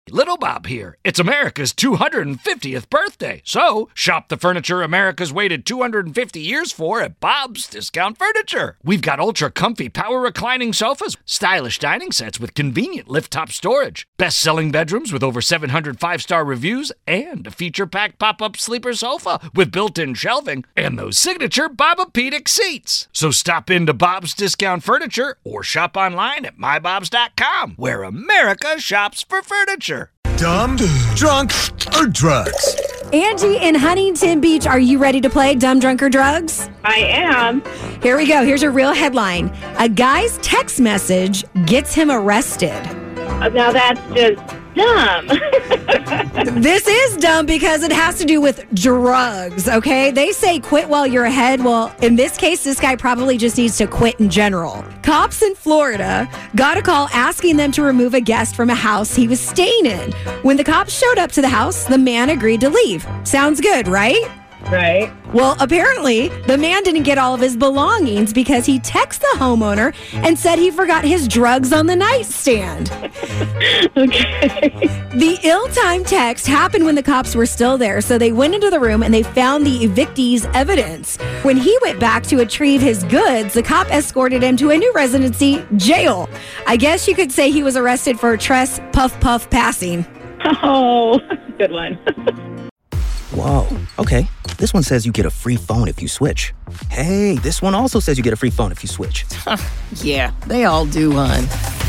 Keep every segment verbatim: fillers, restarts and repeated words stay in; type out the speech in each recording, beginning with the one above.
Little Bob here. It's America's two hundred fiftieth birthday. So, shop the furniture America's waited two hundred fifty years for at Bob's Discount Furniture. We've got ultra-comfy power reclining sofas, stylish dining sets with convenient lift-top storage, best-selling bedrooms with over seven hundred five-star reviews, and a feature-packed pop-up sleeper sofa with built-in shelving, and those signature Bobapedic seats. So stop into Bob's Discount Furniture or shop online at my bobs dot com, where America shops for furniture. Dumb, drunk, or drugs? Angie in Huntington Beach, are you ready to play Dumb, Drunk, or Drugs? I am. Here we go. Here's your real headline. A guy's text message gets him arrested. Now that's just dumb. This is dumb because it has to do with drugs, okay? They say quit while you're ahead. Well, in this case, this guy probably just needs to quit in general. Cops in Florida got a call asking them to remove a guest from a house he was staying in. When the cops showed up to the house, the man agreed to leave. Sounds good, right? Right. Well, apparently, the man didn't get all of his belongings because he texted the homeowner and said he forgot his drugs on the nightstand. Okay. The ill-timed text happened when the cops were still there, so they went into the room and they found the evictee's evidence. When he went back to retrieve his goods, the cop escorted him to a new residency, jail. I guess you could say he was arrested for trespass puff puff passing. Oh, good one. Whoa, okay. This one says you get a free phone if you switch. Hey, this one also says you get a free phone if you switch. Yeah, they all do, hon.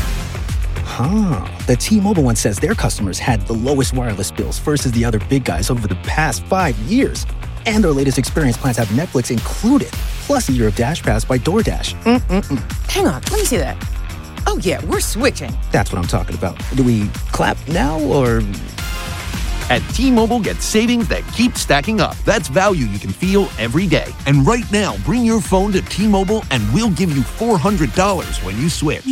Huh. The T-Mobile one says their customers had the lowest wireless bills versus the other big guys over the past five years. And their latest experience plans have Netflix included, plus a year of Dash Pass by DoorDash. Mm-mm-mm. Hang on, let me see that. Oh, yeah, we're switching. That's what I'm talking about. Do we clap now, or... At T-Mobile, get savings that keep stacking up. That's value you can feel every day. And right now, bring your phone to T-Mobile and we'll give you four hundred dollars when you switch.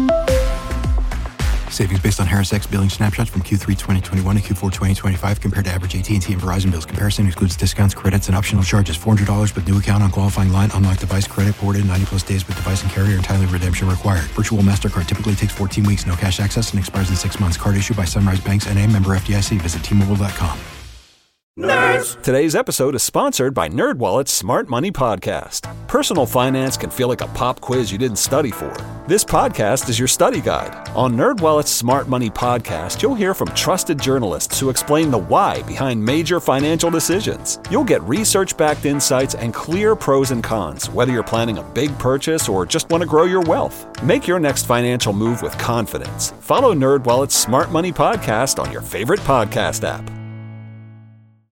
Savings based on Harris X billing snapshots from Q three twenty twenty-one to Q four twenty twenty-five compared to average A T and T and Verizon bills. Comparison excludes discounts, credits, and optional charges. four hundred dollars with new account on qualifying line. Unlocked device credit ported ninety plus days with device and carrier and timely redemption required. Virtual MasterCard typically takes fourteen weeks. No cash access and expires in six months. Card issued by Sunrise Banks N A, member F D I C. Visit T Mobile dot com. Nerds! Today's episode is sponsored by NerdWallet's Smart Money Podcast. Personal finance can feel like a pop quiz you didn't study for. This podcast is your study guide. On NerdWallet's Smart Money Podcast, you'll hear from trusted journalists who explain the why behind major financial decisions. You'll get research-backed insights and clear pros and cons, whether you're planning a big purchase or just want to grow your wealth. Make your next financial move with confidence. Follow NerdWallet's Smart Money Podcast on your favorite podcast app.